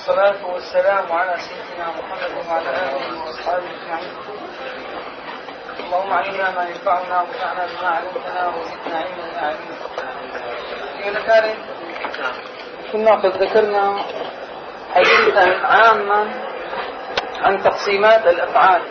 والصلاة والسلام على سيدنا محمد وعلى آله وأصحابه أجمعين. اللهم علمنا ما ينفعنا وانفعنا بما علمتنا وزدنا علما يا عليم. أيها الأكارم، كنا قد ذكرنا حديثا عاما عن تقسيمات الأفعال،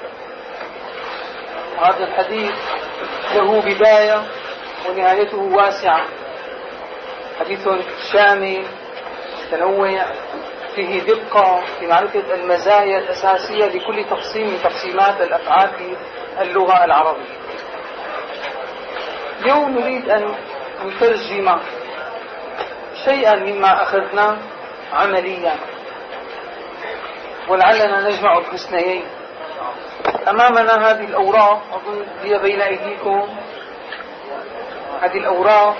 وهذا الحديث له بداية ونهايته واسعة، حديث شامل متنوع فيه دقة في معرفة المزايا الأساسية لكل تقسيم من تقسيمات الأفعال في اللغة العربية. اليوم نريد أن نترجم شيئا مما أخذناه عمليا، ولعلنا نجمع الحسنيين. أمامنا هذه الأوراق، أظن هي بين أيديكم، هذه الأوراق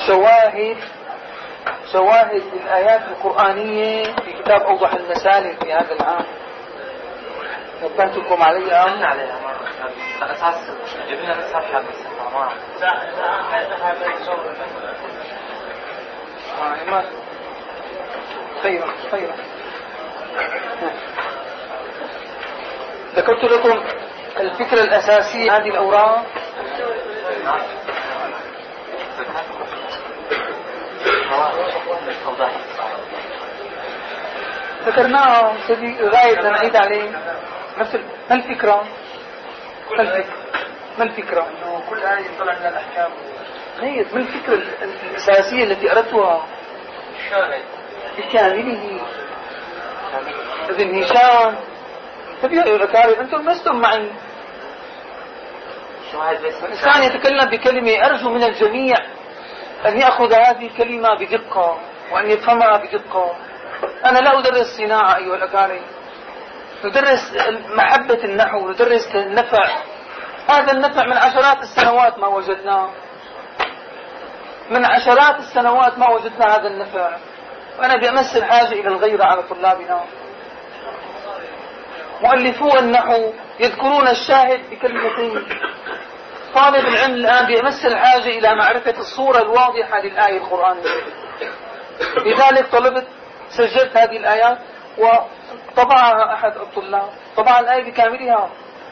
شواهد الآيات القرآنية في كتاب أوضح المسالك في هذا العام. نبهتكم عليها عليها مرة أساس جبنا بس صفحة بس ما خيرا ذكرت لكم الفكرة الأساسية هذه الأوراق. ذكرناها غاية نعيد عليه نفس ما الفكرة؟ إنه كل آية يطلع من الأحكام. ما الفكرة الأساسية التي أردتها؟ الشاهد بكامله. ابن هشام، تبيعوا يا الأكارم، أنتم لستم معي. الإنسان يتكلم بكلمة، أرجو من الجميع أن يأخذ هذه الكلمة بدقة وأن يفهمها بدقة. أنا لا أدرس صناعة أيها الأكارم، ندرس محبة النحو، ندرس النفع. هذا النفع من عشرات السنوات ما وجدناه، من عشرات السنوات ما وجدنا هذا النفع، وأنا بأمس الحاجة إلى الغيرة على طلابنا. مؤلفو النحو يذكرون الشاهد بكلمتين. طالب العلم الآن بأمس الحاجة إلى معرفة الصورة الواضحة للآية القرآنية. لذلك سجلت هذه الآيات وطبعها أحد الطلاب، طبع الآية بكاملها.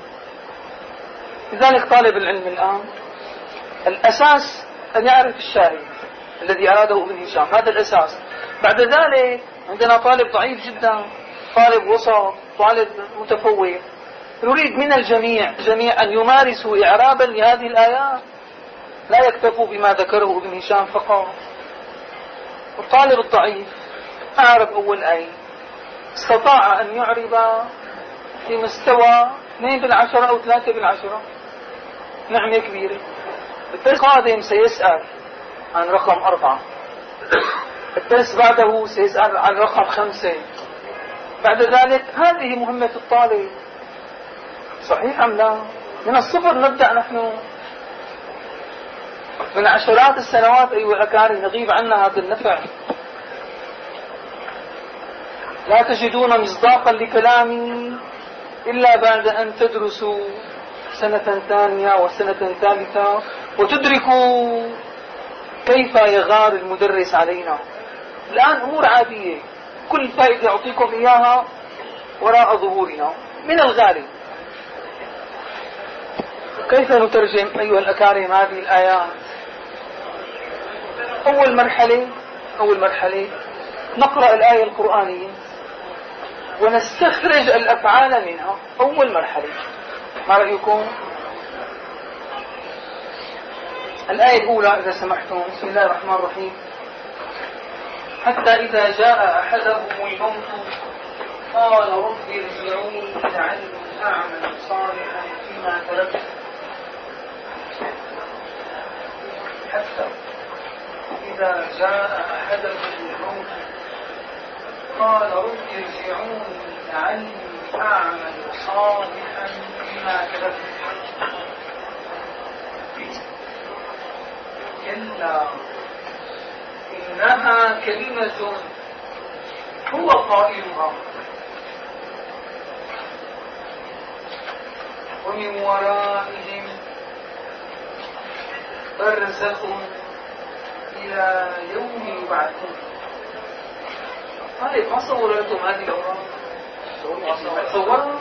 لذلك طالب العلم الآن الأساس أن يعرف الشاهد الذي أراده ابن هشام، هذا الأساس. بعد ذلك عندنا طالب ضعيف جدا، طالب وسط، طالب متفوق. نريد من الجميع أن يمارسوا إعرابا لهذه الآيات، لا يكتفوا بما ذكره ابن هشام فقط. الطالب الضعيف أعرف أول آية، استطاع أن يعرب في مستوى 2/10 أو 3/10، نعمة كبيرة. الدرس القادم سيسأل عن رقم 4، الدرس بعده سيسأل عن رقم 5. بعد ذلك هذه مهمة الطالب، صحيح أم لا؟ من الصفر نبدأ نحن، من عشرات السنوات أيها الأكارم نغيب عنا هذا النفع. لا تجدون مصداقا لكلامي إلا بعد أن تدرسوا سنة ثانية وسنة ثالثة وتدركوا كيف يغار المدرس علينا. الآن أمور عادية، كل فائدة أعطيكم إياها وراء ظهورنا من الغالب. كيف نترجم أيها الأكارم هذه الآيات؟ أول مرحلة نقرأ الآية القرآنية ونستخرج الأفعال منها. أول مرحلة، ما رأيكم؟ الآية الأولى إذا سمحتم، بسم الله الرحمن الرحيم. حتى إذا جاء أحدهم الموت قال رب ارجعوني لعلي أعمل صالحا فيما تركت. حتى إذا جاء أحدهم الموت قال رب ارجعوني لعلي أعمل صالحا فيما تركت. كلا إنها كلمة هو قائلها ومن ورائهم برزخ إلى يوم يبعثون. طيب ما صور لكم هذه الأوراق؟ صورها؟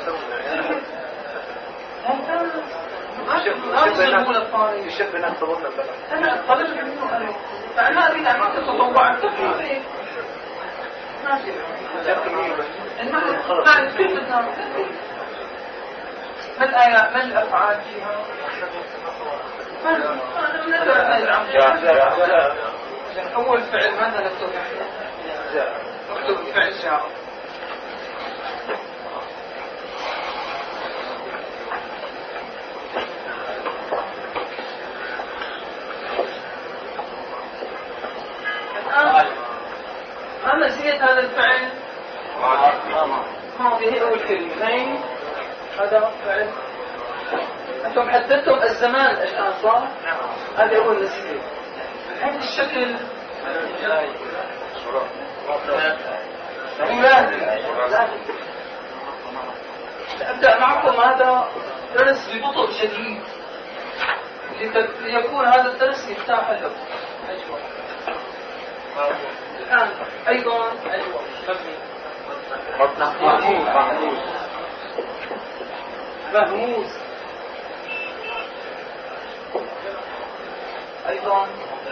يشبه أن تظن البلد. أنا طلبت منه أنا فأنا أريد أن أتطوع التطوير ماشي المعنى كيف النار ما الآية ما الأفعال فيها أول فعل ماذا نكتب نكتب فعل جاء ما نسيت هذا الفعل ماضي هي أول كلمة هذا فعل أنتم حددتم الزمان الآن صح؟ هذا أول نسيت الحين الشكل أبدأ معكم هذا درس ببطء شديد ليكون هذا الدرس مفتاحا لكم الآن أيضا مهموز أيضا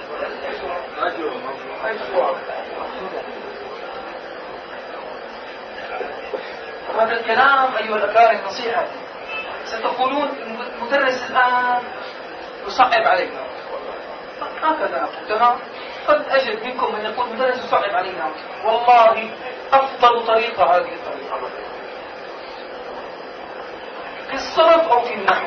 هذا الكلام أيها الأكارم نصيحة ستقولون المدرس الآن يصعب علينا هكذا تمام قد أجد منكم من يقول مدرس يصعب علينا والله أفضل طريقة هذه الطريقة في الصرف أو في النحو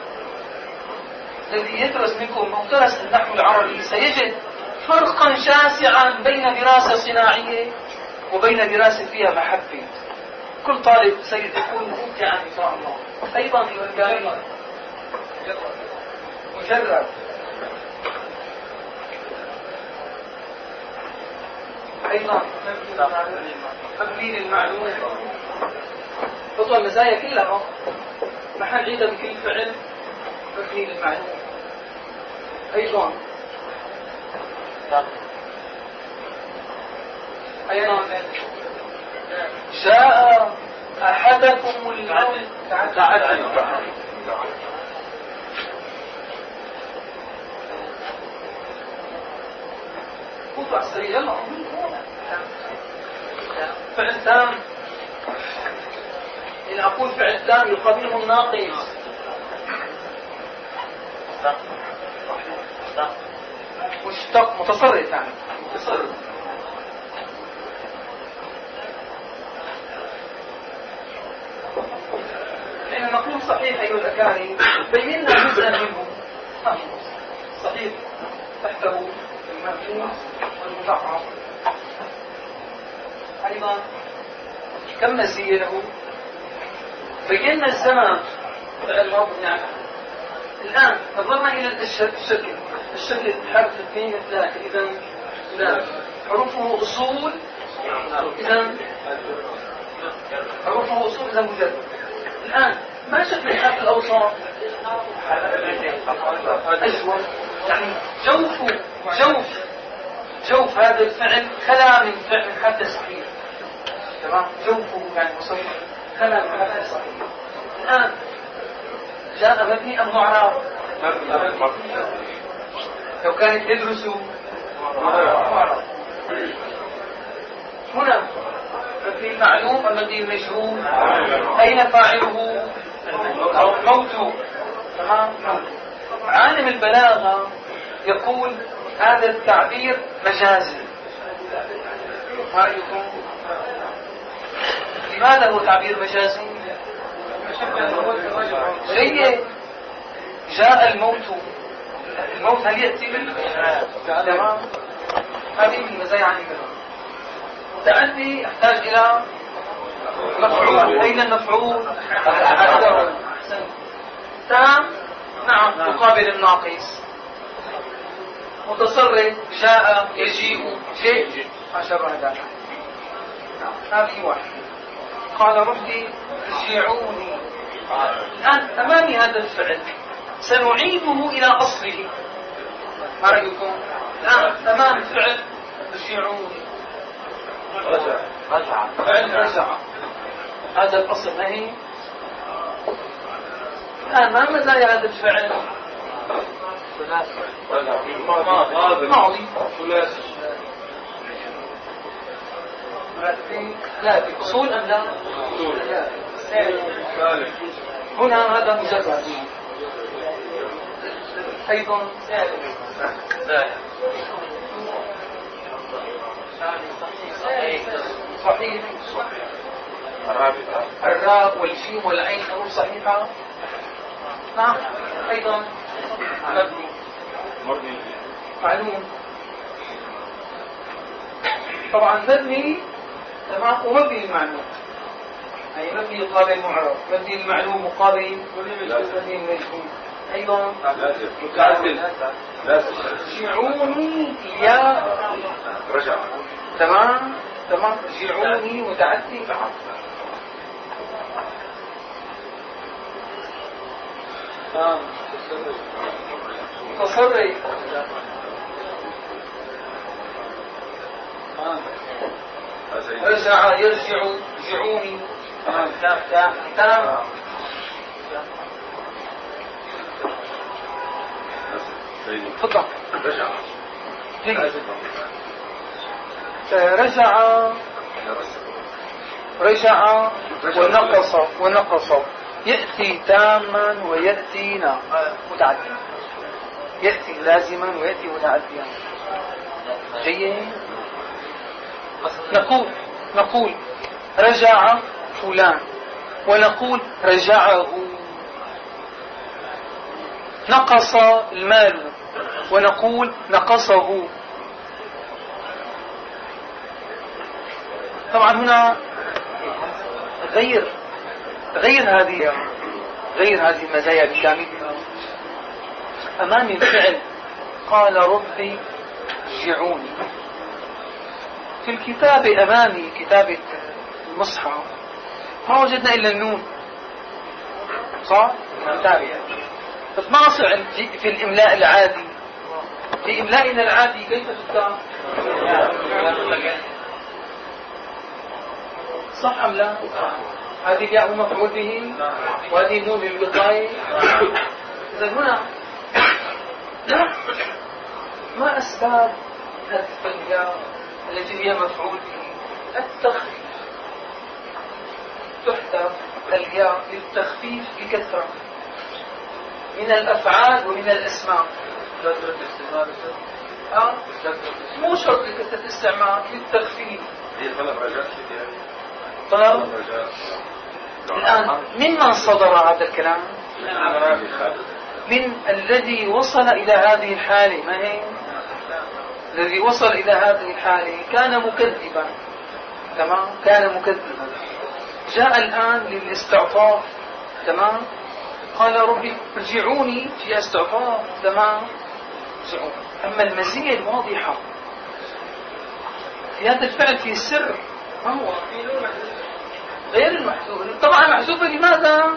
الذي يدرس منكم أو درس النحو العربي سيجد فرقا شاسعا بين دراسة صناعية وبين دراسة فيها محبة كل طالب سيكون ممتعا إن شاء الله أيضا الكلام مجرد أيضا تقليل المعلومة خطوة المزايا كلها ما حنعيدها بكل فعل تقليل المعلومة أيضا جاء أحدكم الموت قطع سريع يلا فعل تام إن أقول فعل تام يقابله الناقص مشتق متصرف يعني متصرف حين نقول صحيح أيها الأكارم بينا جزءا منه صحيح تحته المفهوم والمضاعف أيضا كم نسي له بينا الزمان فعل ماضي يعني الآن نظرنا إلى الشكل حرف 2 3 إذا حروفه أصول إذا حروفه أصول إذا مجرد الآن ما شكل الحرف الأوسط أجود يعني جوف هذا الفعل خلا من فعل حتى صحيح تمام جوفه يعني مصير خلا من حتى صحيح الآن جاء مبني أم معرب لو كانت يدرس معرب هنا مبني معلوم أم مبني مجهول أين فاعله موت تمام عالم البلاغة يقول هذا التعبير مجازي ما رأيكم لماذا هو تعبير مجازي جيد جاء الموت هل يأتي تمام هذه من مزايا عن الكلام التعدي يحتاج إلى مفعول أين المفعول أحسن تام نعم مقابل الناقص متصرف جاء يجيء شيء ما شابه ذلك هذه واحدة قال ربي ارجعوني الآن أمامي هذا الفعل سنعيده إلى أصله ما رأيكم الآن أمام الفعل ارجعوني رجع. فعل رجع. هذا الأصل ما هي. الآن ما مزايا هذا الفعل؟ ماضي. لا في أصول أم لا؟ هنا هذا مجرد أيضا صحيح. الراء والجيم والعين أمور صحيحة. نعم. أيضا مبني معلوم. طبعا مبني تمام ومبني المعلوم، أي مبني مقابل معرب، مبني المعلوم مقابل مبني المجهول. أيضا جعوني يا رجع. تمام جعوني متعدي. تصري رجع يرجع جعوني. تمام. تفضل. رجع ونقص يأتي تاما ويأتي متعديا، يأتي لازما ويأتي متعديا. جيد. نقول رجع فلان ونقول رجعه. نقص المال ونقول نقصه. طبعا هنا غير هذه المزايا بالكامل. أمامي الفعل قال ربي جعوني. في الكتابة أمامي كتابة المصحف ما وجدنا إلا النون، صح؟ بس ما أصع في الإملاء العادي. في إملائنا العادي كيف تكتب؟ صح أم لا؟ هذه الياء مفعول به وهذه النون للوقاية. إذا هنا لا، ما أسباب حذف الياء التي هي مفعول به؟ التخفيف. تحذف الياء للتخفيف بكثرة من الأفعال ومن الأسماء. مو شرط لكثرة الاستعمال، للتخفيف. طلب. الآن ممن صدر هذا الكلام؟ من الذي وصل إلى هذه الحالة. ما هي؟ الذي وصل إلى هذه الحالة كان مكذبا. تمام. كان مكذبا. جاء الآن للاستعطاف. تمام. قال ربي ارجعوني في استعطاف. تمام. ارجعوني. أما المزية الواضحة في هذا الفعل في السر ما هو؟ غير المحذوف. طبعا محذوفة لماذا؟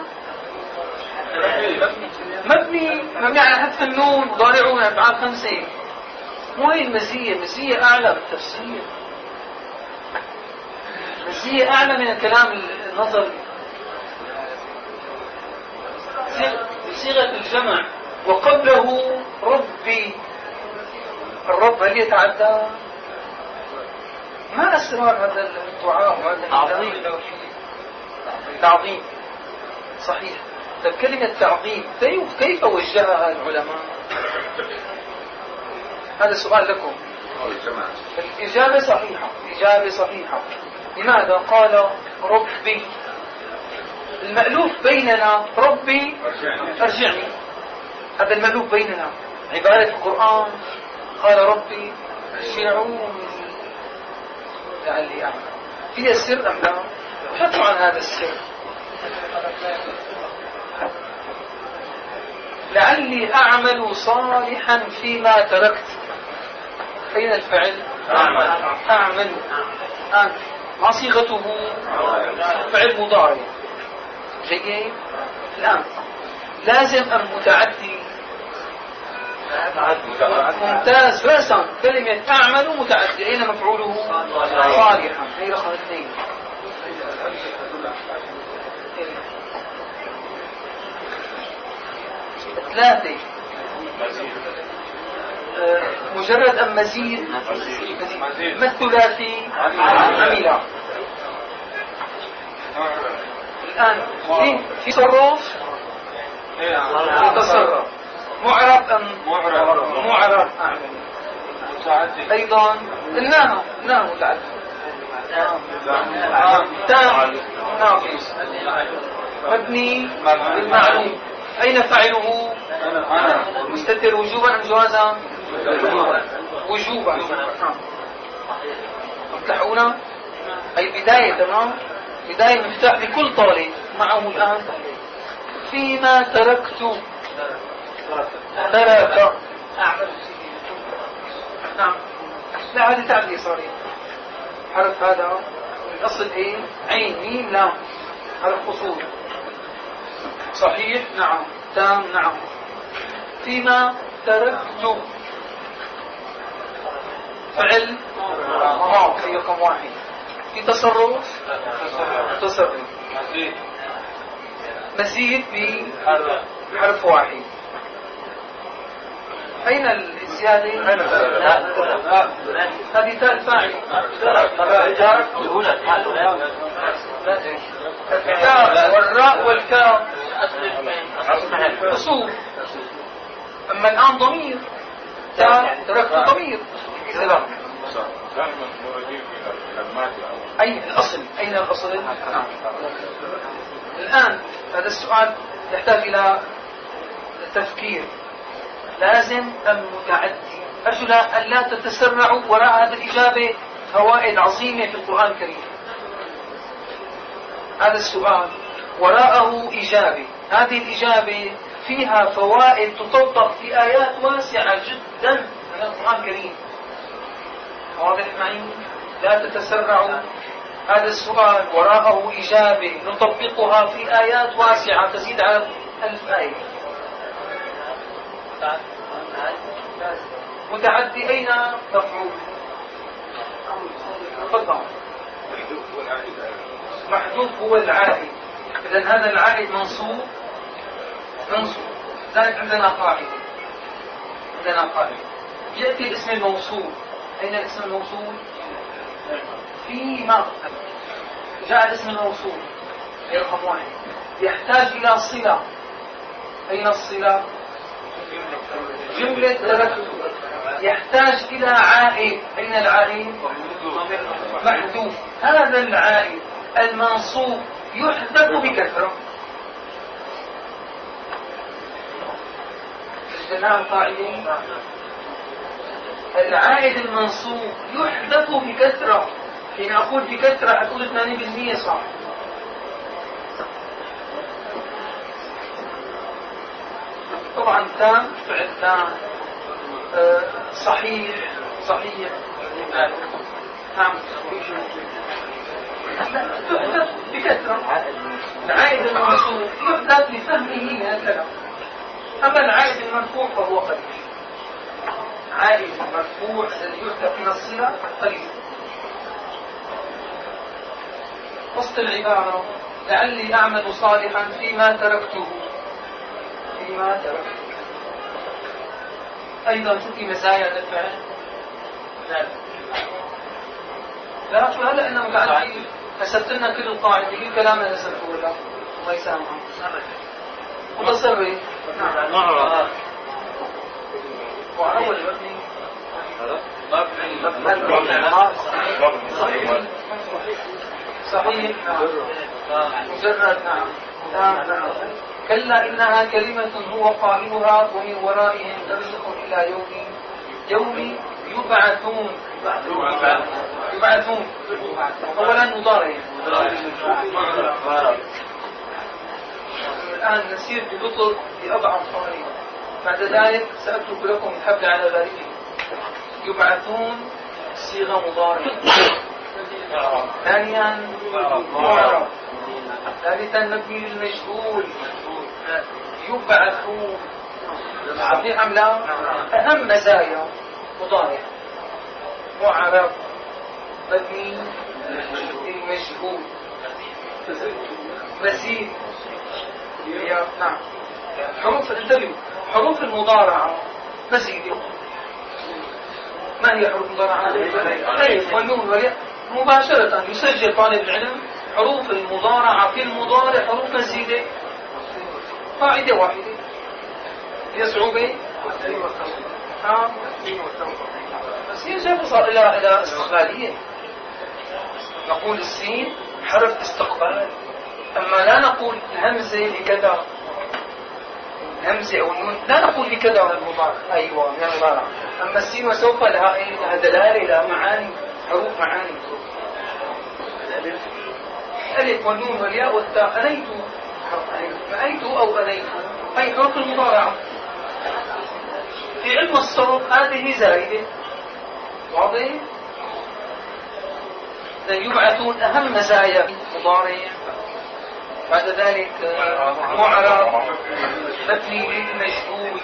مبني على حذف النون ضارعه من أفعال 5. مو هي المزية أعلى بالتفسير، مزية أعلى من الكلام النظري. صيغة الجمع وقبله ربي. الرب هل يتعدى؟ ما أسرار هذا الدعاء وهذا تعظيم. صحيح. طيب كلمة تعظيم كيف وجهها العلماء؟ هذا السؤال لكم. الإجابة صحيحة. لماذا؟ قال ربي. المألوف بيننا ربي أرجعني. هذا المألوف بيننا. عبارة القرآن قال ربي ارجعوني لعلي أعمل. فيها سر أم لا؟ ابحثوا عن هذا السر. لعلي أعمل صالحا فيما تركت. أين الفعل؟ أعمل. ما صيغته؟ فعل مضارع. جيد. الآن لازم المتعدي ممتاز. فأحسن. كلمة أعمل متعدي، أين مفعوله؟ صالحا. هي رقم 2. 3 مجرد أم مزيد؟ ما الثلاثي؟ عمل. الآن في تصرف، تصرف. معرب أم معرب؟ أيضا النام متعدد. تام ناقص. مبني بالمعلوم. أين فاعله؟ مستتر وجوبا أم جوازا؟ وجوبا. افتحونا أي بداية. تمام. بداية مفتاح لكل طالب معه الآن. فيما تركت ترك. نعم. لا هذه تعدية صريح. حرف هذا الأصل إيه؟ عين ميم لام. حرف أصول. صحيح. نعم. تام. نعم. فيما تركت فعل ماضي رقم 1. في تصرف مزيد بحرف 1. أين الزيادة؟ هذه تاء فاعل. التاء والراء والكاف أصول. أما الآن ضمير. تاء تركت ضمير. أي الأصل؟ أين الأصل؟ الآن هذا السؤال يحتاج إلى تفكير. لازم أم متعدي؟ أرجو أن لا تتسرعوا وراء هذه الإجابة. فوائد عظيمة في القرآن الكريم. هذا السؤال وراءه إجابة. هذه الإجابة فيها فوائد تطبق في آيات واسعة جدا من القرآن الكريم. واضح معي؟ لا تتسرعوا. هذا السؤال وراءه إجابة نطبقها في آيات واسعة تزيد على 1000 آية. متعدي أين مفعول؟ تفضل. محذوف هو العائد. إذن هذا العائد منصوب. ذلك عندنا قاعدة. يأتي الاسم الموصول. أين الاسم الموصول؟ فيما. جاء الاسم الموصول رقم 1 يحتاج إلى صلة. أين الصلة؟ جملة تركت. يحتاج إلى عائد. أين العائد؟ محذوف. هذا العائد المنصوب يحذف بكثرة. الجنان قائلين العائد المنصوب يحذف بكثرة. حين أقول بكثرة أقول 80% صح. طبعا تام فعل تام. صحيح نعم. تحذف بكثرة. العائد المنصوب يحذف لفهمه من الكلام. أما العائد المرفوع فهو قليل. عائد مرفوع الذي يحذف من الصلة قليل. وسط العبارة لعلي أعمل صالحا فيما تركته. أيضا في مزايا للفعل. لا شو هلا إنه متعدي. نسبت لنا كل القاعدة كل كلامنا نسبته ولا الله يسامحه. متصرف. نعم. وأول مبني. صحيح. مجرد. نعم. كلا إنها كلمة هو قائلها ومن ورائهم برزخ إلى يوم يبعثون. أولا مضارع. الآن نسير ببطء بأضعف قوانين. بعد ذلك سأترك لكم الحبل على ذلك. يبعثون صيغة مضارع. ثانيا معرب. ثالثا مبني للمجهول. يبعثون صحيح أم لا؟ أهم مزايا مضارع معرب مبني للمجهول مزيد. نعم حروف المضارعة مزيدة. ما هي حروف المضارعة؟ ألف والنون والياء. مباشرة يسجل طالب العلم حروف المضارعة في المضارع حروف مزيدة. قاعدة واحدة. هي صعوبة؟ بس هي جاء صار إلى استقلالية. نقول السين حرف استقبال، أما لا نقول الهمزة لكذا، الهمزة أو النون لا نقول لكذا من المضارع. أيوة من المضارع. أما السين وسوف لها دلالة، لها معاني، حروف معاني. الألف والنون والياء والتاء. أنيت أو أنيت أي حروف المضارعة. في علم الصرف هذه زائدة. واضح؟ يبعثون أهم مزايا مضارع. بعد ذلك معرب مبني للمجهول.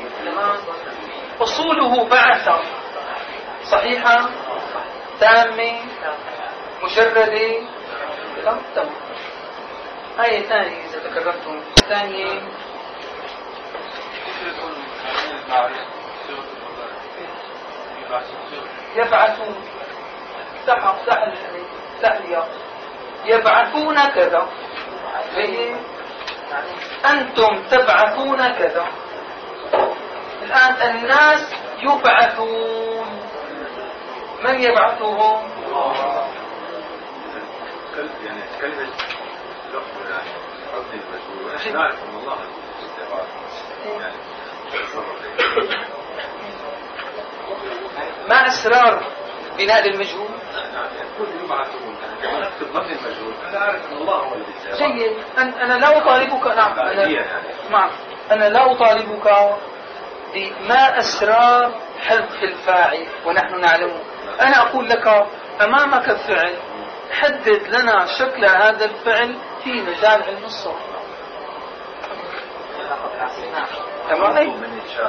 أصوله بعث صحيحة تامة مجردة. تمام. آية ثانية إذا تكررتم ثانية يبعثون تحلية يبعثون كذا. أنتم تبعثون كذا. الآن الناس يبعثون. من يبعثهم؟ يعني كلمة نعرف أن الله ما أسرار بناء المجهول؟ جيد. أنا لا أطالبك. نعم أنا لا أطالبك بما أسرار حذف الفاعل ونحن نعلمه. أنا أقول لك أمامك فعل، حدد لنا شكل هذا الفعل في مجال علم الصرف. تمام؟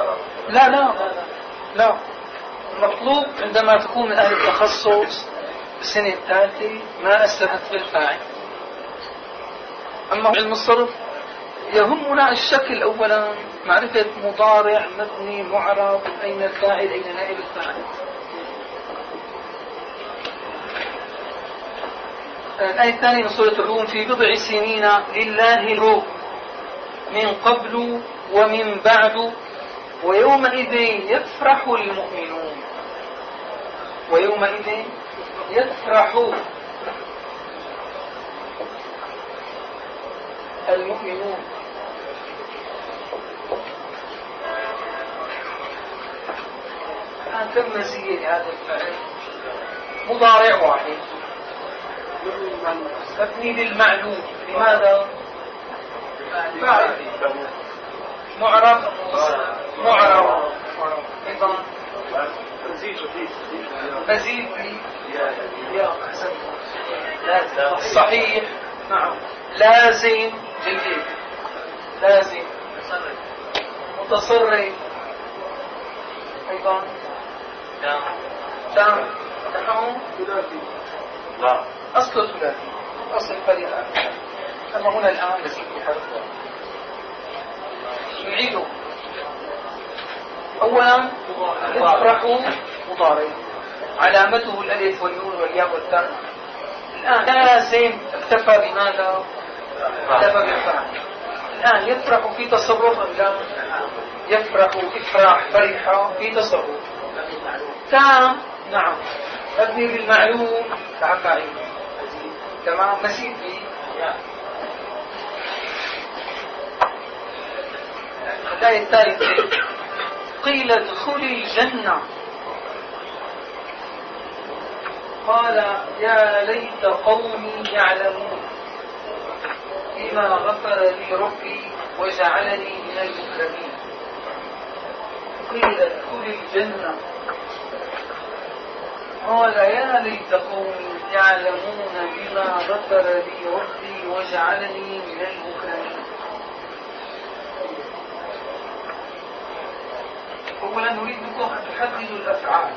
لا المطلوب عندما تكون من أهل التخصص السنة الثالثة ما أسرت في الفاعل. أما علم الصرف يهمنا الشكل أولا، معرفة مضارع مبني معرب، أين الفاعل أين نائب الفاعل. الآية الثانية من سورة الروم: في بضع سنين لله الروم من قبل ومن بعد ويومئذ يفرح المؤمنون. ويومئذ يفرح المؤمنون. الآن كم مزية لهذا الفعل؟ مضارع واحد مبني للمعلوم. لماذا؟ فاعل معرب أيضا مزيد صحيح. نعم لازم. جيد. لازم متصرف أيضا. تام. لا أصل ثلاثي. أصل فريق. أما هنا الآن مزيد بحرف. نعيده. أولا يفرح مضارع علامته الألف والنون والياء والتاء. الآن لازم اكتفى بماذا؟ اكتفى بالفعل. الآن يفرح في تصرف أم لا؟ يفرح إفراح فرح في تصرف. تام. نعم مبني بالمعلوم كفاعل. تمام. مزيد به. الآية الثالثة: قيل ادخلي الجنة قال يا ليت قومي يعلمون بما غفر لي ربي وجعلني من المكرمين. قيل ادخلي الجنة قال يا ليت قومي يعلمون بما غفر لي ربي وجعلني من المكرمين. أولا نريدكم أن تحددوا الأفعال.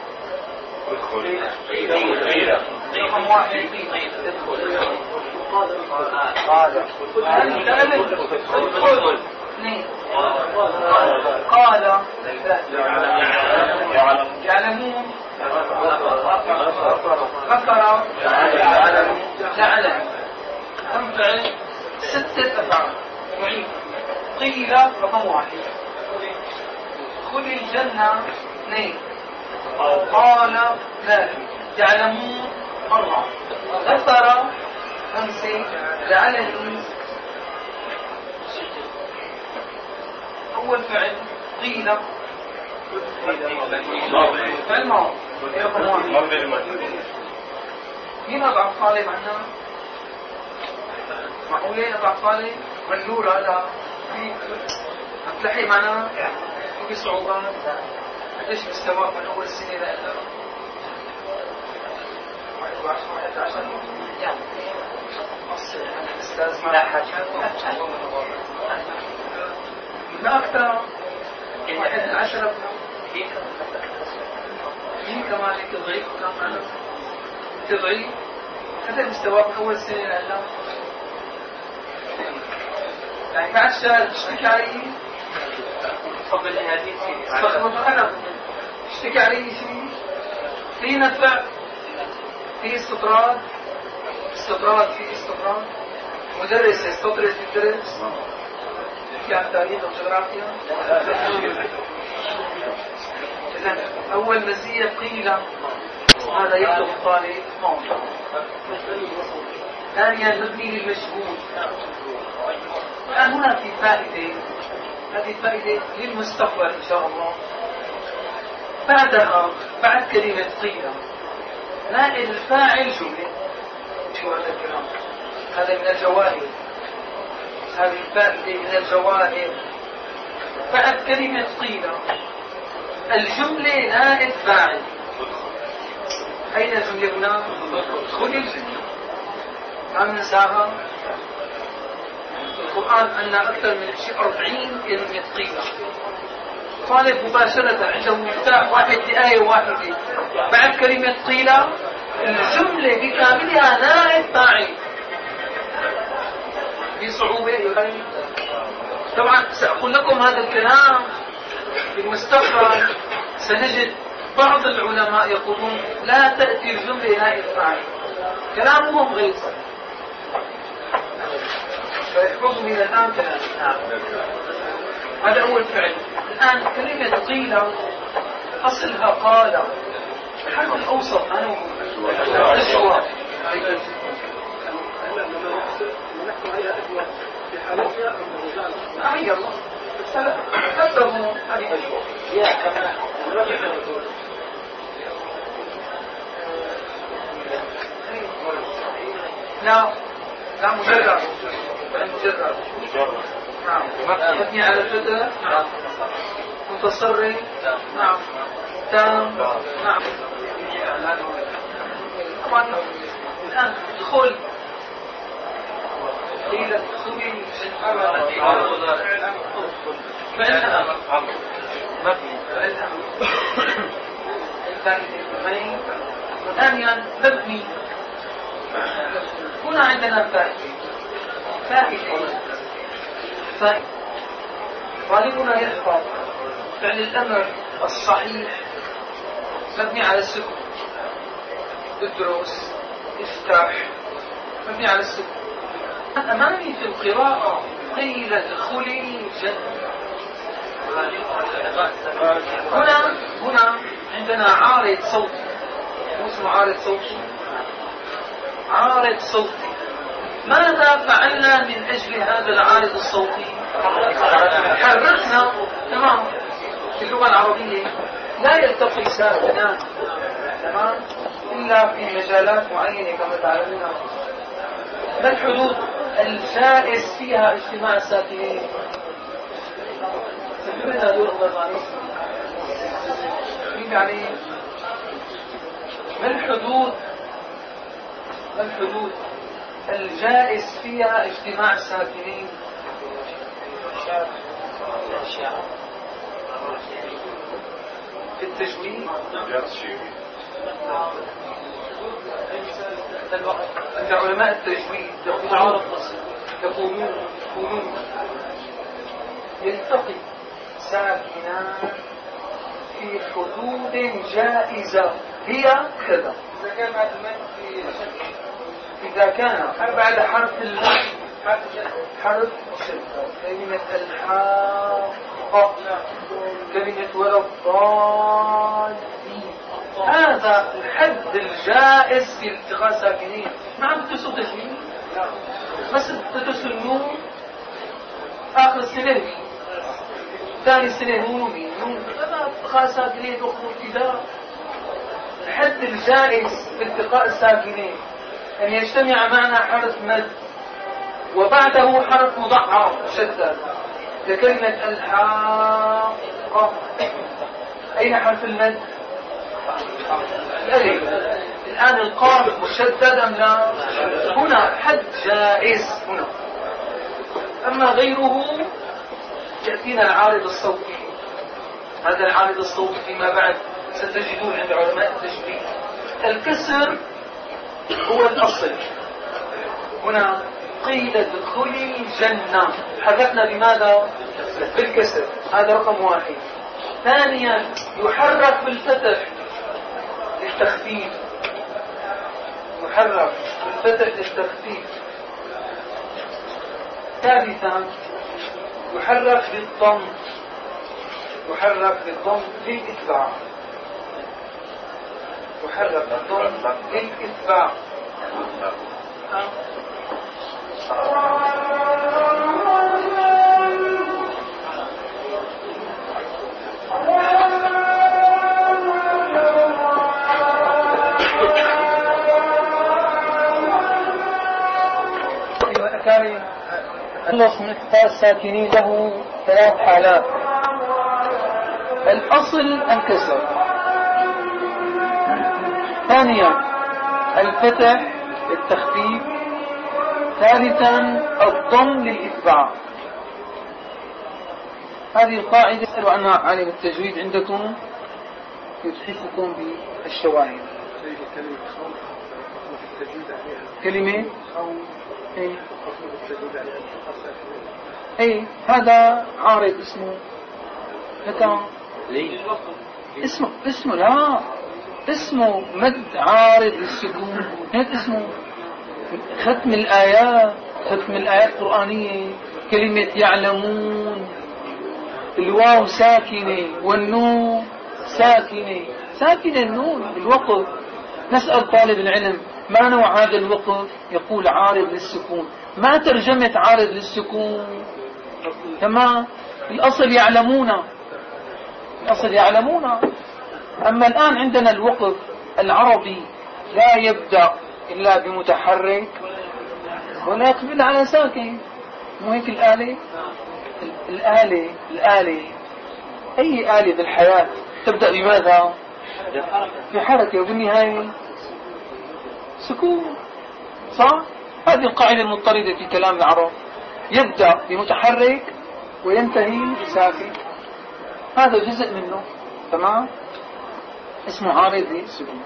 رقم 1 قال يعلمون غفر جعل أنفعل 6 أفعال. قيل رقم 1 خذ الجنة 2 قال لا يعلمون 4 غفر 5 جعلني. أول فعل قيل فعل ماضي رقم 1. مين أضعف طالب عنا؟ معقولين أضعف طالب؟ مجلول هذا هتلاحي معنا في صعوبات. قديش مستواك من أول السنة لألا؟ 11 يعني أستاذ ما لا أكثر 11 مين كمان هيك ضعيف كمان ضعيف هذا مستواك من أول سنة لألا؟ يعني بعد شهر اشتكي علي قبل هذه اشتكي علي شيء في نفع في استطراد في استطراد مدرس يستطرد في الدرس في عن تاريخ وجغرافيا. إذن أول مزية قيل هذا يطلب الطالب موضوع. ثانيا مبني للمشهود. الآن هنا في فائدة، هذه فائدة للمستقبل إن شاء الله. بعدها بعد كلمة قيل نائب الفاعل جملة. شو هذا الكلام؟ هذا من الجواهر، هذه الفائدة من الجواهر. بعد كلمة قيل الجملة نائب فاعل. أين الجملة هنا؟ خذ الجملة ما ننساها. القرآن أن أكثر من 40 كلمة قيل. طالب مباشرة عنده مفتاح واحد لآية واحدة بعد كلمة قيل الجملة بكاملها نائب فاعل. في صعوبة طبعا سأقول لكم هذا الكلام في المستقبل. سنجد بعض العلماء يقولون لا تأتي الجملة نائب فاعل. كلامهم غير صحيح فيحفظوا من الآن كلام. هذا أول فعل. الآن كلمة قيل أصلها قال. الحرف الأوسط أنا أشوى أي الله كتبوا هذه أشوى لا لا مجرد نعم مبني على الفتح. نعم متصرف. نعم تام. نعم طبعا الآن دخول قيل دخولي فإنها مبني ثانيا مبني. هنا عندنا فائدة طالبنا يحفظ فعل الأمر الصحيح مبني على السكون. ادرس افتح مبني على السكون. أمامي في القراءة قيل ادخلي الجنة. هنا عندنا عارض صوتي. مو اسمه عارض صوتي؟ عارض صوتي. ماذا فعلنا من أجل هذا العارض الصوتي؟ حركنا. تمام. في اللغة العربية لا يلتقي ساكنان تمام إلا في مجالات معينة كما تعلمون. ما الحدود الجائز فيها اجتماع الساكنين؟ سببنا دور الضربانيس يعني ما الحدود الجائز فيها اجتماع الساكنين؟ في التجويد عند علماء التجويد يقولون يلتقي ساكنان في حدود جائزة هي كذا إذا كان بعد حرف حرف شدة كلمة الحاقة كلمة ولا الضالين هذا الحد الجائز في التقاء ساكنين ما عم تدرسوا تجويد بس تدرسوا النون آخر السنة ثاني سنة نون هذا التقاء ساكنين أخرى ابتداء الحد الجائز في التقاء الساكنين أن يجتمع معنا حرف مد وبعده حرف مضعف مشدد ككلمة الحاقة أين حرف المد؟ الألف الآن القاف مشدد أم لا؟ هنا حد جائز هنا أما غيره يأتينا العارض الصوتي هذا العارض الصوتي فيما بعد ستجدون عند علماء التجويد الكسر هو الأصل هنا قيل ادخلي الجنة حدثنا بماذا؟ بالكسر هذا رقم واحد ثانيا يحرك بالفتح للتخفيف يحرك بالفتح للتخفيف ثالثا يحرك بالضم للإتباع يحرك بالضم للإتباع خلص من إخفاء الساكنين له ثلاث حالات الأصل الكسر ثانيا الفتح التخفيف ثالثا الضم للإتباع هذه القاعدة يسأل عنها عالم التجويد عندكم يتحفكم بالشواهد كلمة اي هذا عارض اسمه اسمه لا اسمه مد عارض للسكون هيك اسمه ختم الآيات القرآنية كلمة يعلمون الواو ساكنة والنون ساكنة النون الوقف نسأل طالب العلم ما نوع هذا الوقف يقول عارض للسكون ما ترجمة عارض للسكون تمام الأصل يعلمون أما الآن عندنا الوقف العربي لا يبدأ إلا بمتحرك ولا يقبل على ساكن مو هيك الآلة أي آلة بالحياة تبدأ بماذا؟ بحركة وبالنهاية سكون صح؟ هذه القاعدة المضطردة في كلام العرب يبدأ بمتحرك وينتهي بساكن هذا جزء منه تمام اسمه عارض للسكون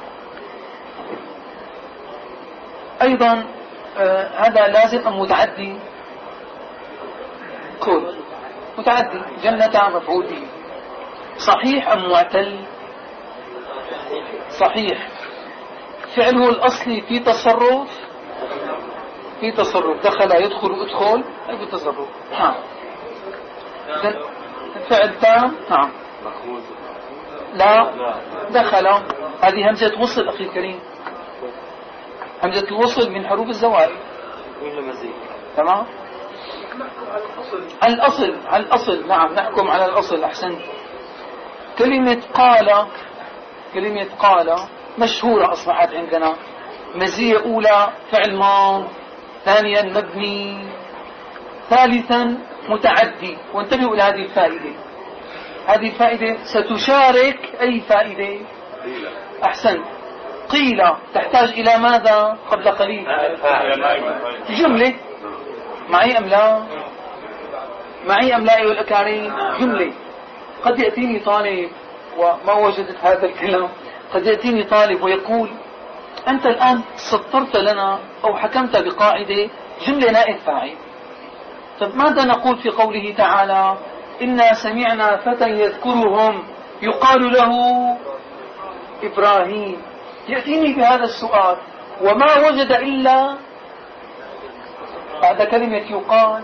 أيضا هذا لازم أم متعدي كل متعدي جنة مفعول به صحيح أم معتل صحيح فعله الأصلي في تصرف دخل يدخل ادخل أي في تصرف نعم الفعل تام نعم لا دخل هذه همزة وصل أخي الكريم همزة الوصل من حروف الزوائد تمام الأصل نعم نحكم على الأصل أحسنت كلمة قال مشهورة أصبحت عندنا مزية أولى فعل ماض ثانيا مبني ثالثا متعدي وانتبهوا إلى هذه الفائدة ستشارك أي فائدة أحسن قيل تحتاج إلى ماذا قبل قليل جملة معي أم لا أيها الأكارم جملة قد يأتيني طالب وما وجدت هذا الكلام، قد يأتيني طالب ويقول أنت الآن سطرت لنا أو حكمت بقاعدة جملة نائب فاعل. طب ماذا نقول في قوله تعالى إنا سمعنا فتى يذكرهم يقال له إبراهيم؟ يأتيني بهذا السؤال وما وجد إلا بعد كلمة يقال،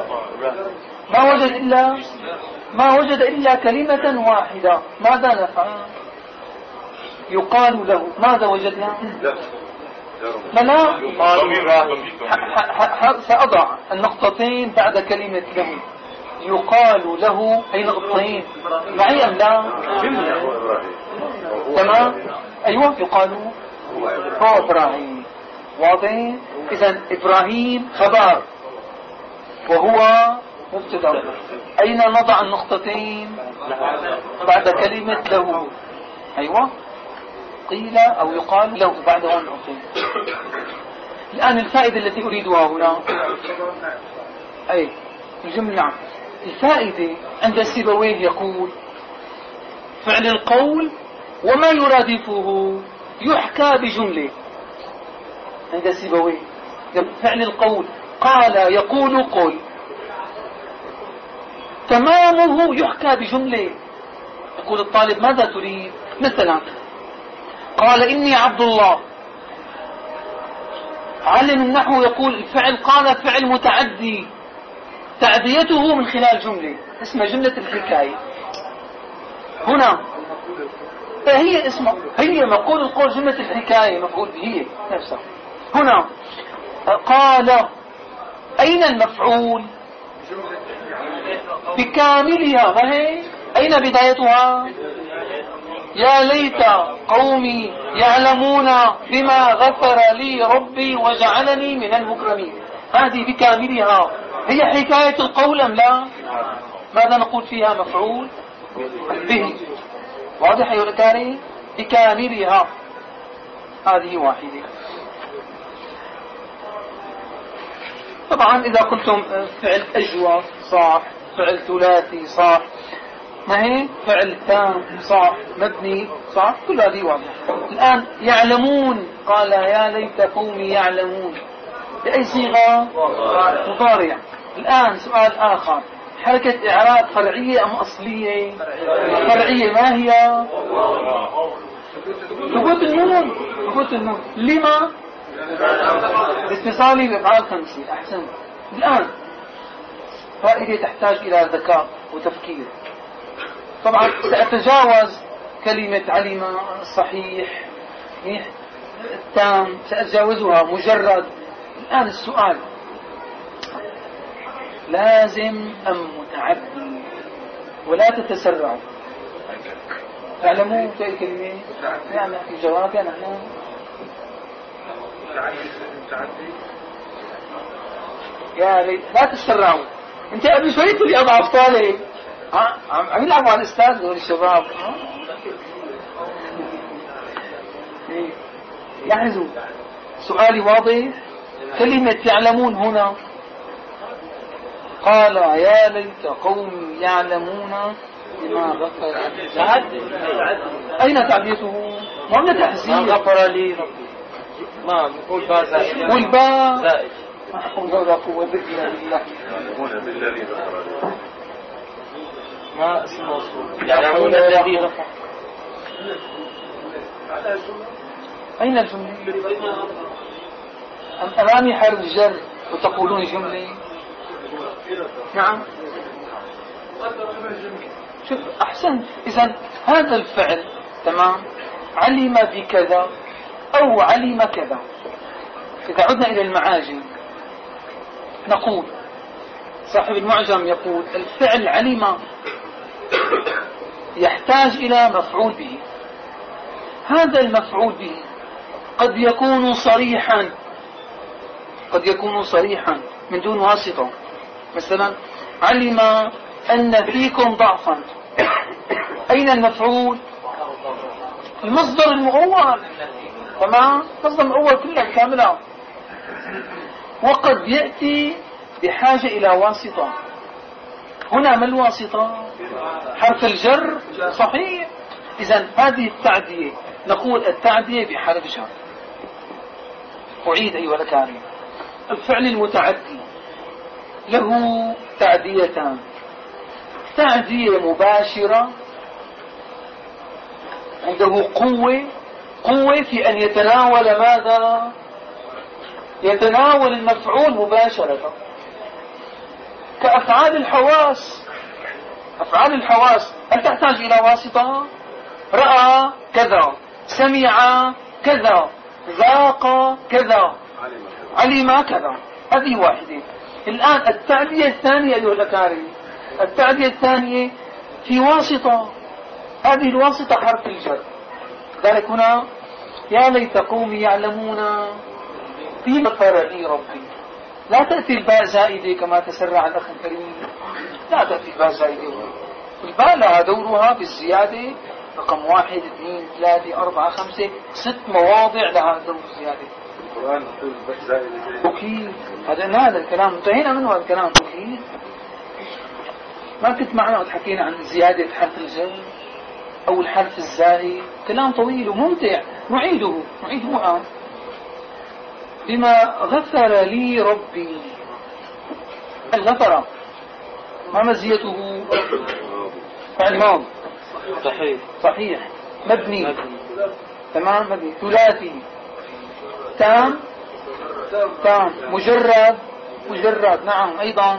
ما وجد إلا كلمة واحدة. ماذا نفعل؟ يقال له، ماذا وجدنا؟ لا سأضع النقطتين بعد كلمة له. يقال له أي نقطتين معي أم لا؟ تمام. أيوة يقال هو إبراهيم. واضح؟ إذن إبراهيم خبر وهو مبتدأ. أين نضع النقطتين؟ بعد كلمة له. أيوة قيل أو يقال له بعده النقطتين. الآن الفائدة التي أريدها هنا أي الجملة. الفائدة عند سيبويه يقول فعل القول وما يرادفه يحكى بجملة. عند سيبويه فعل القول قال يقول قل تمامه يحكى بجملة. يقول الطالب ماذا تريد؟ مثلا قال إني عبد الله، علم النحو يقول الفعل قال فعل متعدي، تعديته من خلال جملة اسمها جملة الحكاية. هنا هي اسمها هي مقول القول جملة الحكاية مفعول به نفسها. هنا قال أين المفعول؟ بكاملها. ما هي؟ أين بدايتها؟ يا ليت قومي يعلمون بما غفر لي ربي وجعلني من المكرمين. هذه بكاملها هي حكاية القول أم لا؟ ماذا نقول فيها؟ مفعول به. واضح يا ولداري؟ بكاملها. هذه واحدة. طبعا إذا قلتم فعل أجوى صح، فعل ثلاثي صح، ما هي فعل تام صح، مبني صح، كل هذه واضحة. الآن يعلمون قال يا ليت قومي يعلمون بأي صيغة؟ مضارع. الآن سؤال آخر، حركة إعراب فرعية أم أصلية؟ فرعية. ما هي؟ ثبوت النون. ثبوت النون. لما؟ اتصالي بأفعال خمسة. أحسن. الآن فائدة تحتاج إلى ذكاء وتفكير. طبعا سأتجاوز كلمة علم صحيح التام، سأتجاوزها مجرد. الآن السؤال لازم أم متعدي؟ ولا تتسرعوا. تعلموا في الكلمة؟ نعم في جواب. نحن يا ليت لا تتسرعوا. انت قبل شوي قلت لي اضعف طالب عم يلعبوا على الاستاذ والشباب. لاحظوا سؤالي واضح. كلمة يعلمون هنا قال يا ليت قوم يعلمون بما غفر. أين تعديته؟ ما هو تحسين غفر لي ربي. ما نقول باء زائد والباء زائد. ما حول ولا قوة إلا بالله. ما اسم موصول يعلمون الذي غفر. أين الجملة؟ أمامي حرف جر وتقولون جملة. نعم شوف أحسن. إذن هذا الفعل تمام علم بكذا أو علم كذا. إذا عدنا إلى المعاجم نقول صاحب المعجم يقول الفعل علم يحتاج إلى مفعول به. هذا المفعول به قد يكون صريحا، قد يكون صريحا من دون واسطة. مثلا علم أن فيكم ضعفا. أين المفعول؟ المصدر المؤول. تمام. المصدر المؤول كله كاملا. وقد يأتي بحاجة إلى واسطة. هنا ما الواسطة؟ حرف الجر. صحيح. إذن هذه التعدية، نقول التعدية بحرف جر. أعيد أيها الأكارم، الفعل المتعدي له تعديتان: تعدية مباشرة، عنده قوة في أن يتناول ماذا؟ يتناول المفعول مباشرة، كأفعال الحواس. أفعال الحواس هل تحتاج إلى واسطة؟ رأى كذا، سمع كذا، ذاق كذا، علم كذا. هذه واحدة. الآن التعدية الثانية أيها الأكارم، التعدية الثانية في واسطة، هذه الواسطة حرف الجر. ذلك هنا يا ليت قومي يعلمون في غفر لي ربي. لا تأتي الباء زائدة كما تسرع الأخ الكريم، لا تأتي الباء زائدة. الباء لها دورها بالزيادة، رقم 1 2 3 4 5 6 مواضع لها دور الزيادة. القرآن يقول الباء زائدة. أكيد هذا الكلام انتهينا منه. هذا الكلام أكيد ما كنت معنا وقت حكينا عن زيادة حرف الجر أو الحرف الزائد. كلام طويل وممتع، نعيده الآن. بما غفر لي ربي. الغفر ما مزيته؟ فعل ماضي صحيح مبني. تمام. مبني ثلاثي تام مجرد. نعم. أيضا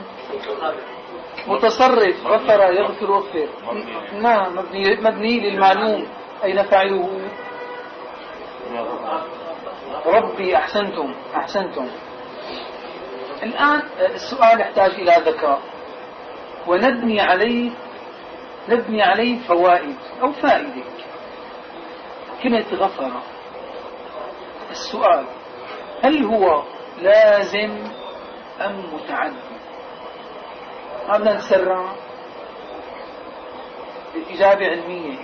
متصرف، غفر يغفر. نعم. مبني للمعلوم. أين فاعله؟ ربي. أحسنتم. الآن السؤال يحتاج إلى ذكاء، ونبني عليه فوائد أو فائدة. كلمة غفر، السؤال هل هو لازم أم متعدي؟ ما بدنا نسرع، الإجابة علمية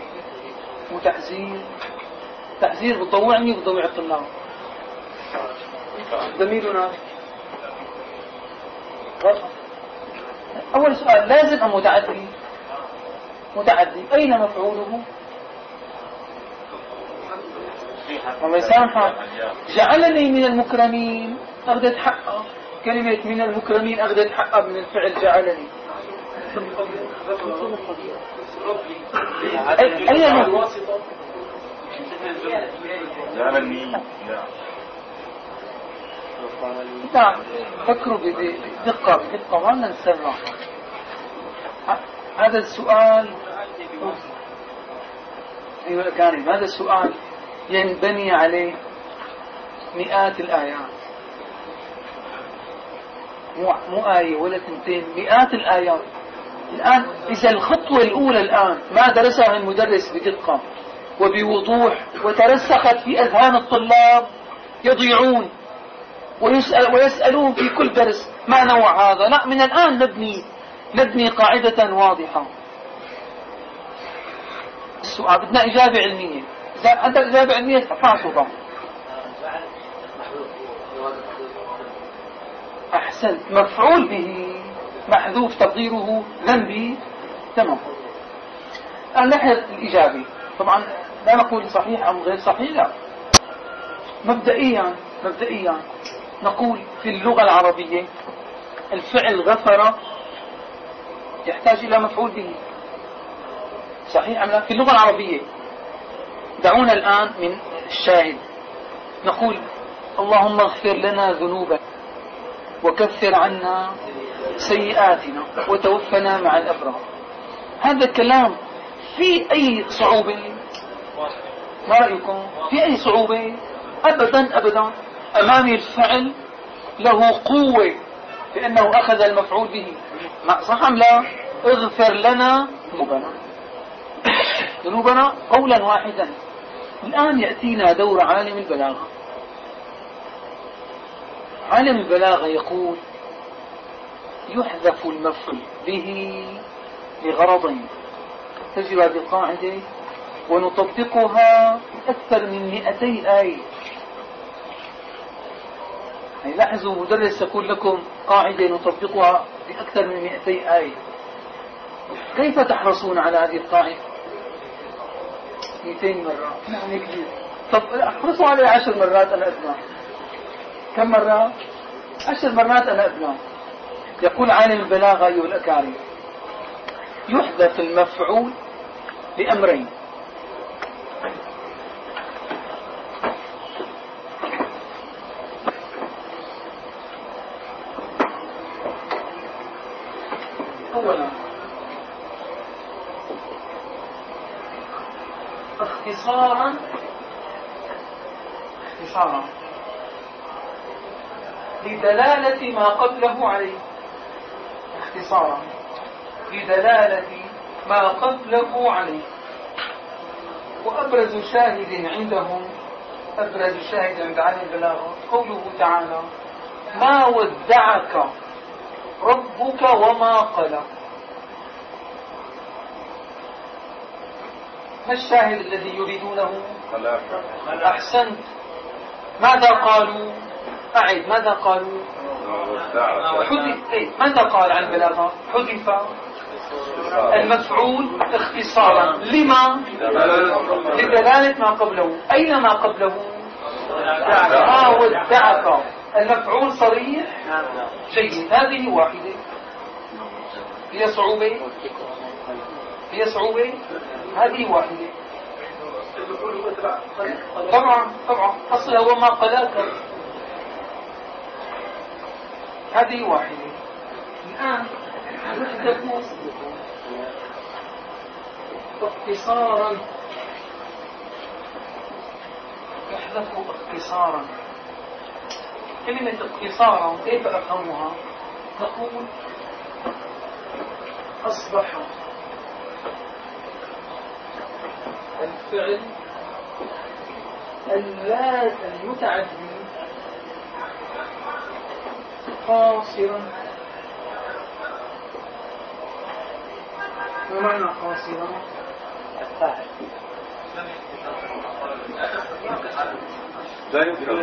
وتحذير بتضوعني وبتضوع الطلاب. زميلنا أول سؤال، لازم أم متعدي؟ متعدي. أين مفعوله؟ وما يسامحك. جعلني من المكرمين، أخذت حقه. كلمة من المكرمين أخذت حقه من الفعل جعلني. أين الواسطة؟ نعم. فكروا بدقة ما نسرع. هذا السؤال أيها الأكارم، هذا السؤال ينبني عليه مئات الآيات، مو آية ولا تنتين، مئات الآيات. الآن إذا الخطوة الأولى الآن ما درسها المدرس بدقة وبوضوح وترسخت في أذهان الطلاب يضيعون ويسألون في كل درس ما نوع هذا. لا، من الآن نبني قاعدة واضحة. السؤال بدنا إجابة علمية. إذا عندك إجابة علمية فاصلة. أحسنت. مفعول به محذوف تقديره ذنبي. تمام. الآن نحن الإجابة طبعا لا نقول صحيح أم غير صحيح، لا. مبدئيا نقول في اللغة العربية الفعل غفر يحتاج إلى مفعول به، صحيح أم لا؟ في اللغة العربية. دعونا الآن من الشاهد نقول اللهم اغفر لنا ذنوبنا وكفر عنا سيئاتنا وتوفنا مع الأبرار. هذا الكلام في أي صعوبة؟ ما رأيكم؟ في أي صعوبة؟ أبدا. أمامي الفعل له قوة لأنه أخذ المفعول به. صح أم لا؟ اغفر لنا ذنوبنا قولا واحدا. الآن يأتينا دور عالم البلاغة. عالم البلاغة يقول يحذف المفعول به لغرضين. تجب هذه القاعدة ونطبقها أكثر من 200 آية. لاحظوا، مدرس يقول لكم قاعدة نطبقها بأكثر من 200 آية. كيف تحرصون على هذه الطائفة 200 مرة؟ يعني كثير. طب احرصوا عليه 10 مرات أنا أسمع. كم مرة؟ 10 مرات أنا أسمع. يقول عالم البلاغة أيها الأكارم: يحدث المفعول لأمرين: أولا اختصارا لدلالة ما قبله عليه، اختصارا لدلالة ما قبله عليه. وأبرز شاهد عندهم، أبرز شاهد عند عالم البلاغة قوله تعالى: ما ودعك ربك وما قلى. ما الشاهد الذي يريدونه؟ أحسنت. ماذا قالوا؟ أعد. ماذا قالوا؟ ماذا قال عن البلاغة؟ حذف المفعول اختصارا لما؟ لدلالة ما قبله. أين ما قبله؟ ما ودعك. المفعول صريح جيد. هذه واحدة. هي صعوبة؟ هي صعوبة؟ هذه واحدة. طبعا أصلها وما قلاك. هذه واحدة. الآن يحدث اختصارا، يحدث اختصارا. كلمة اختصارا كيف أفهمها؟ تقول: أصبح الفعل المتعدي قاصرا. ما معنى قاصرا؟ لا يمكن.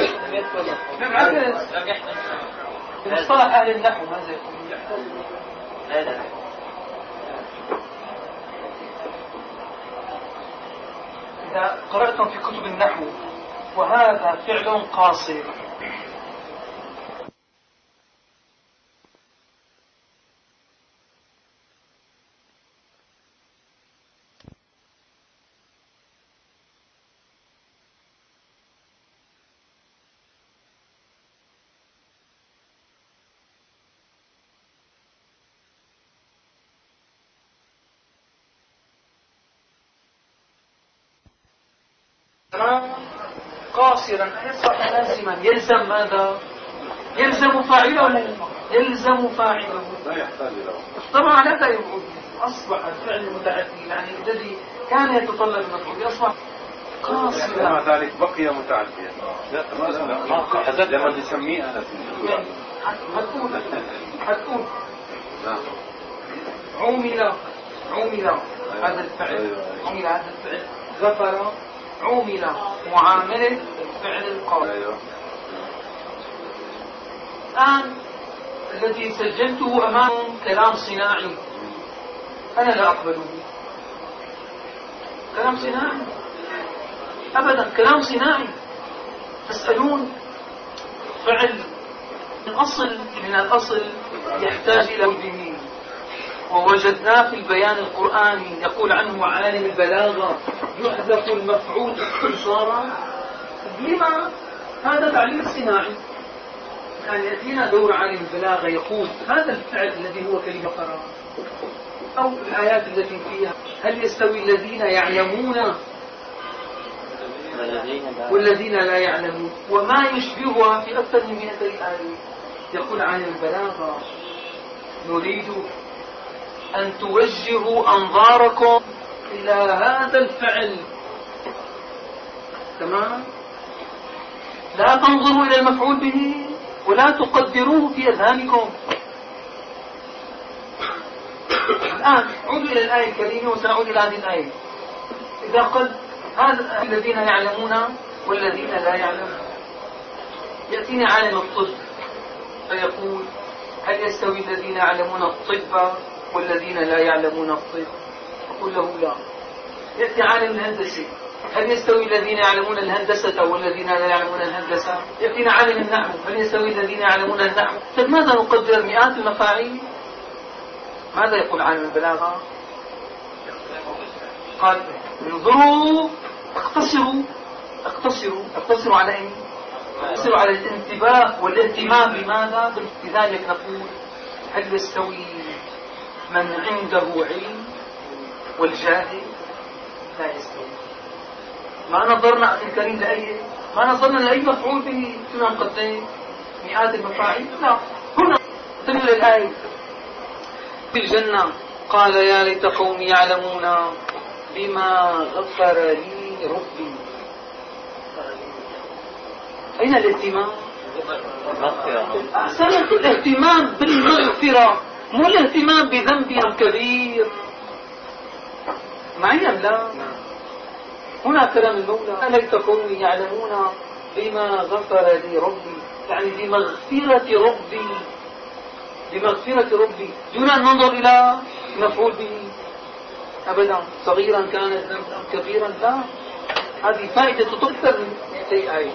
بمصطلح أهل النحو ماذا يقول؟ لا إذا قرأتم في كتب النحو وهذا فعل قاصر، قاصرا يصبح لازما. يلزم ماذا؟ يلزم فاعله. يلزم فاعله. لا يحتاج له. طبعا هذا يقول أصبح الفعل المتعدي، يعني الذي كان يتطلب المفعول أصبح قاصرا. مع ذلك بقي متعديا. لما نسميه أنا حتقول عمل هذا الفعل، عمل هذا الفعل. غفر عمل معاملة الفعل القاصر. الآن الذي سجلته أمامكم كلام صناعي، أنا لا أقبله. كلام صناعي أبدا، كلام صناعي. تسألون فعل من الأصل يحتاج إلى وجهه، ووجدناه في البيان القرآني يقول عنه عالم البلاغة: يحذف المفعول اختصارا. لما؟ هذا تعليل صناعي. كان يأتينا دور عالم البلاغة يقول هذا الفعل الذي هو كلمة قرار أو الآيات التي فيها: هل يستوي الذين يعلمون والذين لا يعلمون؟ وما يشبهها في أكثر من 200 آية. يقول عالم البلاغة: نريد أن توجهوا أنظاركم إلى هذا الفعل، تمام؟ لا تنظروا إلى المفعول به ولا تقدروه في أذهانكم. الآن عودوا إلى الآية الكريمة وسنعود إلى هذه الآية. إذا قال هذا الذين يعلمون والذين لا يعلمون، يأتيني عالم الطب فيقول: هل يستوي الذين يعلمون الطب والذين لا يعلمون الطب؟ أقول له لا. يأتي عالم الهندسة، هل يستوي الذين يعلمون الهندسة والذين لا يعلمون الهندسة؟ يأتينا عالم النحو، هل يستوي الذين يعلمون النحو؟ طيب ماذا نقدر مئات المفاعيل؟ ماذا يقول عالم البلاغة؟ قال انظروا، اقتصروا على ايه؟ اقتصروا على الانتباه والاهتمام. بماذا؟ لذلك نقول هل يستوي من عنده علم والجاهل؟ لا يستوي. ما نظرنا أخي الكريم لأي مفعول به. كنا نقدم مئات المفاعيل؟ لا. هنا تنزل الآية في الجنة قال يا ليت قومي يعلمون بما غفر لي ربي. أين الاهتمام؟ أحسنت، الاهتمام بالمغفرة، مو الاهتمام بذنبنا الكبير. معي أم لا؟ هنا كلام المولى يا ليت قومي يعلمون بما غفر لي ربي، يعني بمغفرة ربي، دون أن ننظر إلى مفعول به أبدا، صغيرا كانت أم كبيرا. لا، هذه فائدة تكثر من أي آية.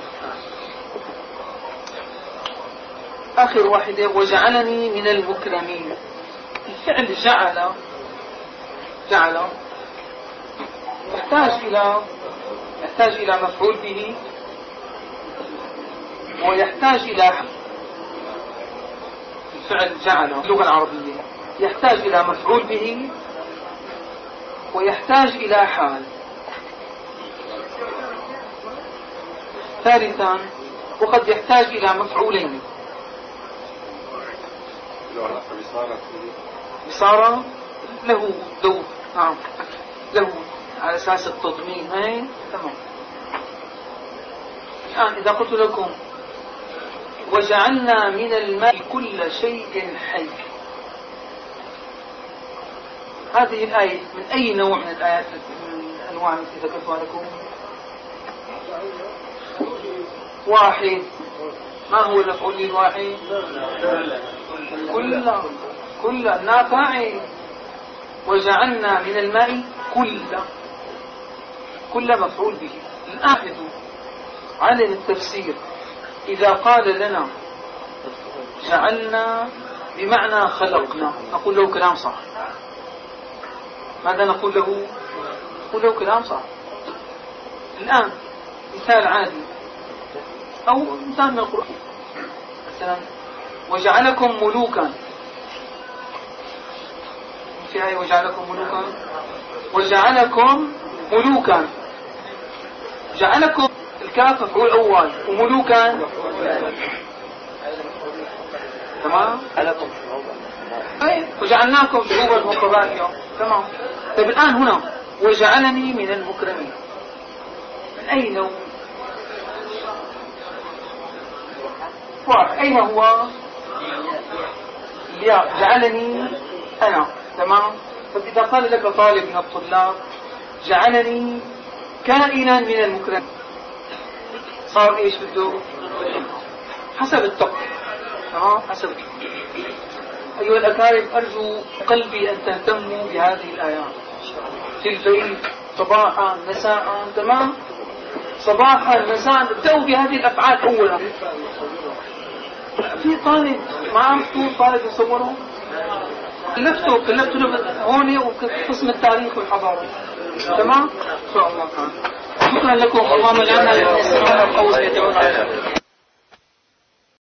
آخر واحدة وجعلني من المكرمين. الفعل جعل يحتاج إلى مفعول به، ويحتاج إلى الفعل جعل اللغة العربية يحتاج إلى مفعول به ويحتاج إلى حال. ثالثا وقد يحتاج إلى مفعولين. بصارة له دور، نعم له على أساس التضمين. تمام. الآن إذا قلت لكم وجعلنا من الماء كل شيء حي، هذه الآية من أي نوع من الآيات من الأنواع التي ذكرتها لكم؟ واحد. ما هو المفعول الواحد؟ كل النافع. وجعلنا من الماء كل مفعول به. الآن عن التفسير إذا قال لنا جعلنا بمعنى خلقنا نقول له كلام صح. ماذا نقول له؟ نقول له كلام صح. الآن مثال عادي أو مثال من القرآن، مثلا وجعلكم ملوكا. في آية وجعلكم ملوكا. جعلكم الكاف مفعول أول وملوكا تمام. وجعلناكم شعوبا وقبائل. تمام. طيب الآن هنا وجعلني من المكرمين، من أي نوع؟ أين هو؟ جعلني أنا. تمام. فإذا قال لك طالب من الطلاب جعلني كائنا من المكرمين، صار إيش بده؟ حسب الطق. تمام. حسب الطق. أيها الأكارم، أرجو قلبي أن تهتموا بهذه الآيات في البيت صباحا مساء. تمام. صباحا مساء ابدأوا بهذه الأفعال أولا. في طالب معه طالب يصوره، كلفته هون وقسم التاريخ والحضارة. تمام. إن شاء الله. شكرا لكم. اللهم اجعلنا من السلام والقوس يدعونا.